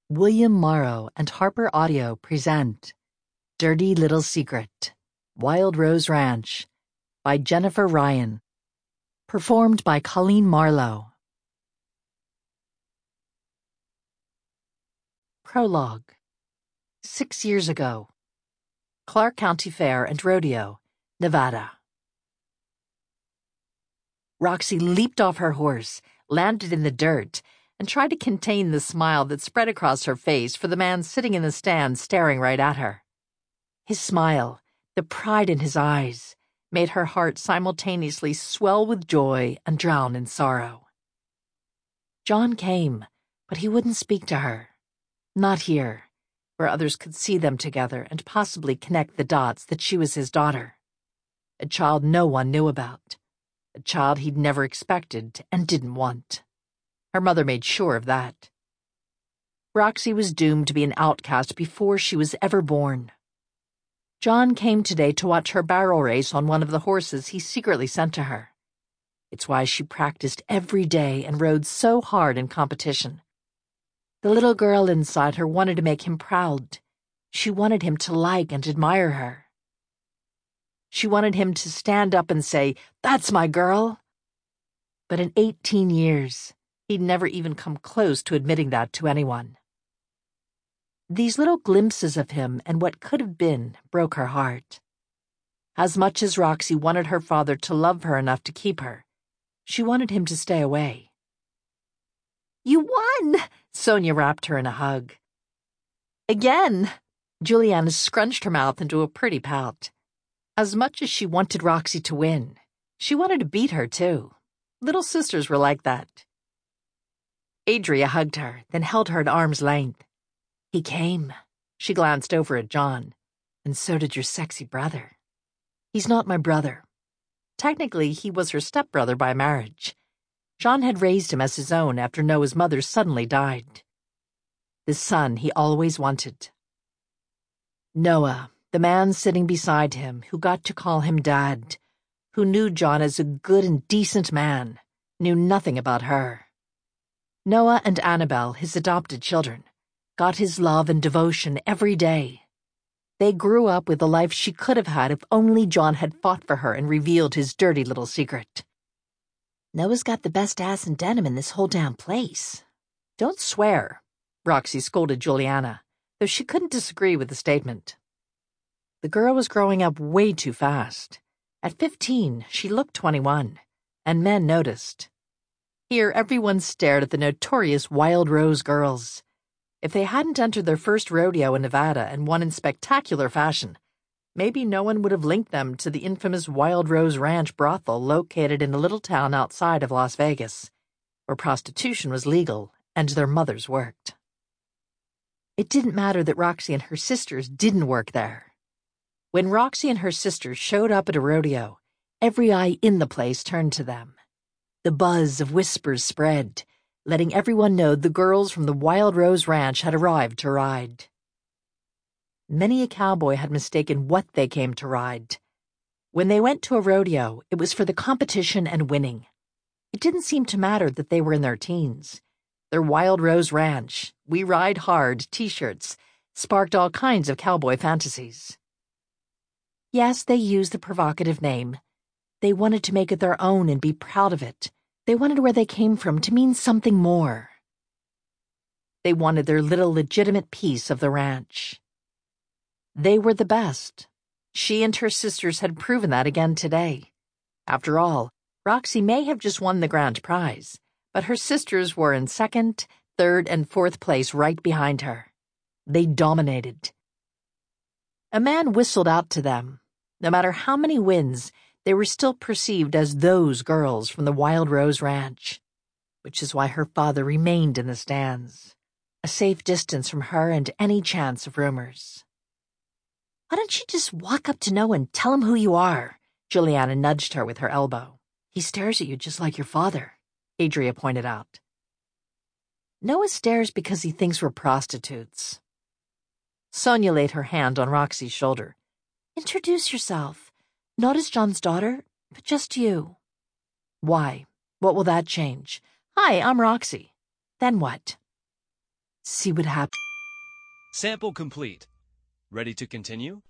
William Morrow and Harper Audio present Dirty Little Secret, Wild Rose Ranch by Jennifer Ryan. Performed by Colleen Marlowe. Prologue. 6 years ago. Clark County Fair and Rodeo, Nevada. Roxy leaped off her horse, landed in the dirt, and tried to contain the smile that spread across her face for the man sitting in the stand staring right at her. His smile, the pride in his eyes, made her heart simultaneously swell with joy and drown in sorrow. John came, but he wouldn't speak to her. Not here, where others could see them together and possibly connect the dots that she was his daughter. A child no one knew about. A child he'd never expected and didn't want. Her mother made sure of that. Roxy was doomed to be an outcast before she was ever born. John came today to watch her barrel race on one of the horses he secretly sent to her. It's why she practiced every day and rode so hard in competition. The little girl inside her wanted to make him proud. She wanted him to like and admire her. She wanted him to stand up and say, "That's my girl." But in 18 years, he'd never even come close to admitting that to anyone. These little glimpses of him and what could have been broke her heart. As much as Roxy wanted her father to love her enough to keep her, she wanted him to stay away. "You won!" Sonia wrapped her in a hug. "Again!" Juliana scrunched her mouth into a pretty pout. As much as she wanted Roxy to win, she wanted to beat her too. Little sisters were like that. Adria hugged her, then held her at arm's length. "He came." She glanced over at John. "And so did your sexy brother." "He's not my brother." Technically, he was her stepbrother by marriage. John had raised him as his own after Noah's mother suddenly died. The son he always wanted. Noah, the man sitting beside him, who got to call him Dad, who knew John as a good and decent man, knew nothing about her. Noah and Annabelle, his adopted children, got his love and devotion every day. They grew up with the life she could have had if only John had fought for her and revealed his dirty little secret. "Noah's got the best ass in denim in this whole damn place." "Don't swear," Roxy scolded Juliana, though she couldn't disagree with the statement. The girl was growing up way too fast. At 15, she looked 21, and men noticed. Here, everyone stared at the notorious Wild Rose girls. If they hadn't entered their first rodeo in Nevada and won in spectacular fashion, maybe no one would have linked them to the infamous Wild Rose Ranch brothel located in a little town outside of Las Vegas, where prostitution was legal and their mothers worked. It didn't matter that Roxy and her sisters didn't work there. When Roxy and her sisters showed up at a rodeo, every eye in the place turned to them. The buzz of whispers spread, letting everyone know the girls from the Wild Rose Ranch had arrived to ride. Many a cowboy had mistaken what they came to ride. When they went to a rodeo, it was for the competition and winning. It didn't seem to matter that they were in their teens. Their Wild Rose Ranch, "We Ride Hard" t-shirts sparked all kinds of cowboy fantasies. Yes, they used the provocative name. They wanted to make it their own and be proud of it. They wanted where they came from to mean something more. They wanted their little legitimate piece of the ranch. They were the best. She and her sisters had proven that again today. After all, Roxy may have just won the grand prize, but her sisters were in second, third, and fourth place right behind her. They dominated. A man whistled out to them. No matter how many wins, they were still perceived as those girls from the Wild Rose Ranch, which is why her father remained in the stands, a safe distance from her and any chance of rumors. "Why don't you just walk up to Noah and tell him who you are?" Juliana nudged her with her elbow. "He stares at you just like your father," Adria pointed out. "Noah stares because he thinks we're prostitutes." Sonia laid her hand on Roxy's shoulder. "Introduce yourself. Not as John's daughter, but just you." "Why? What will that change?" "Hi, I'm Roxy." "Then what?" See what happens. Sample complete. Ready to continue?